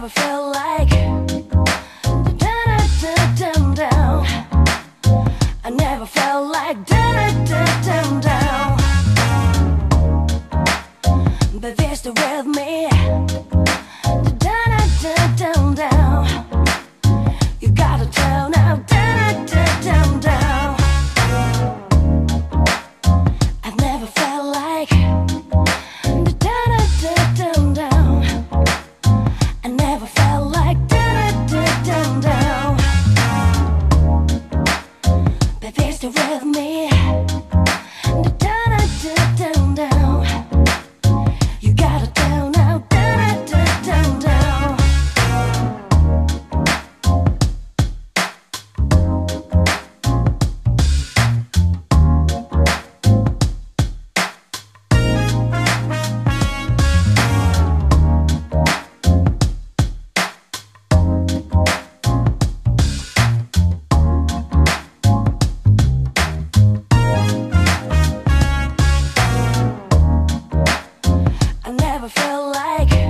never felt like down. I never felt like down. But they're still with me. Down. You gotta turn out down. I've never felt like down. I never felt like down. But they're still with me. Down. You gotta turn out down. I never felt like